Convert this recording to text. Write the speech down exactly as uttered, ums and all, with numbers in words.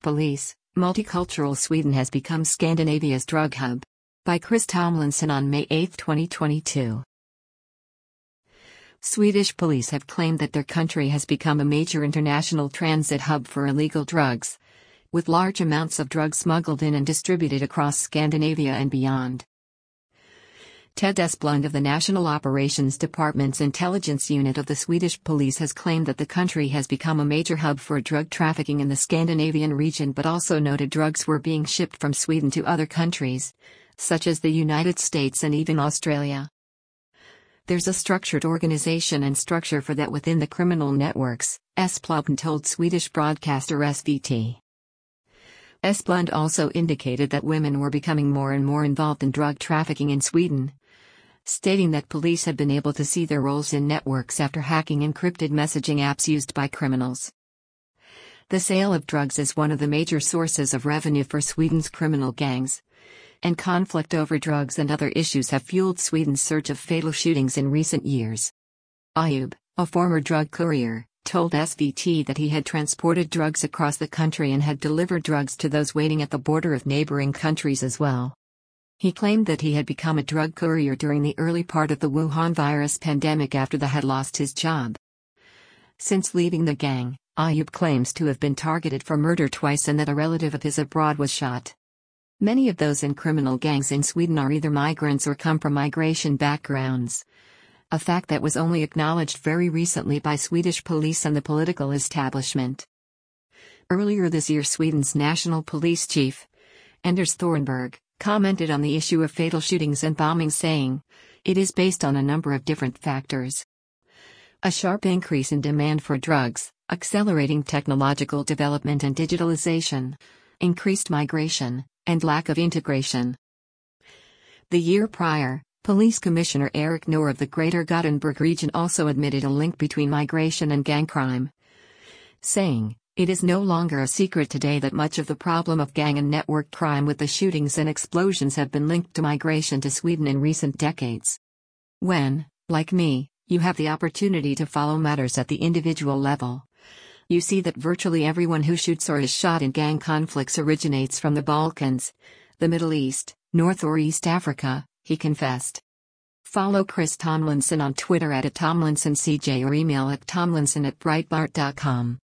Police, Multicultural Sweden has become Scandinavia's drug hub. By Chris Tomlinson on May eighth, twenty twenty-two. Swedish police have claimed that their country has become a major international transit hub for illegal drugs, with large amounts of drugs smuggled in and distributed across Scandinavia and beyond. Ted Esplund of the National Operations Department's intelligence unit of the Swedish police has claimed that the country has become a major hub for drug trafficking in the Scandinavian region, but also noted drugs were being shipped from Sweden to other countries, such as the United States and even Australia. There's a structured organization and structure for that within the criminal networks, Esplund told Swedish broadcaster S V T. Esplund also indicated that women were becoming more and more involved in drug trafficking in Sweden, stating that police had been able to see their roles in networks after hacking encrypted messaging apps used by criminals. The sale of drugs is one of the major sources of revenue for Sweden's criminal gangs, and conflict over drugs and other issues have fueled Sweden's surge of fatal shootings in recent years. Ayub, a former drug courier, told S V T that he had transported drugs across the country and had delivered drugs to those waiting at the border of neighboring countries as well. He claimed that he had become a drug courier during the early part of the Wuhan virus pandemic after the had lost his job. Since leaving the gang, Ayub claims to have been targeted for murder twice and that a relative of his abroad was shot. Many of those in criminal gangs in Sweden are either migrants or come from migration backgrounds, a fact that was only acknowledged very recently by Swedish police and the political establishment. Earlier this year, Sweden's national police chief, Anders Thornberg, commented on the issue of fatal shootings and bombings, saying, "It is based on a number of different factors. A sharp increase in demand for drugs, accelerating technological development and digitalization, increased migration, and lack of integration." The year prior, Police Commissioner Erik Nohr of the Greater Gothenburg region also admitted a link between migration and gang crime, saying, "It is no longer a secret today that much of the problem of gang and network crime with the shootings and explosions have been linked to migration to Sweden in recent decades. When, like me, you have the opportunity to follow matters at the individual level, you see that virtually everyone who shoots or is shot in gang conflicts originates from the Balkans, the Middle East, North or East Africa," he confessed. Follow Chris Tomlinson on Twitter at, at TomlinsonCJ or email at tomlinson at breitbart dot com.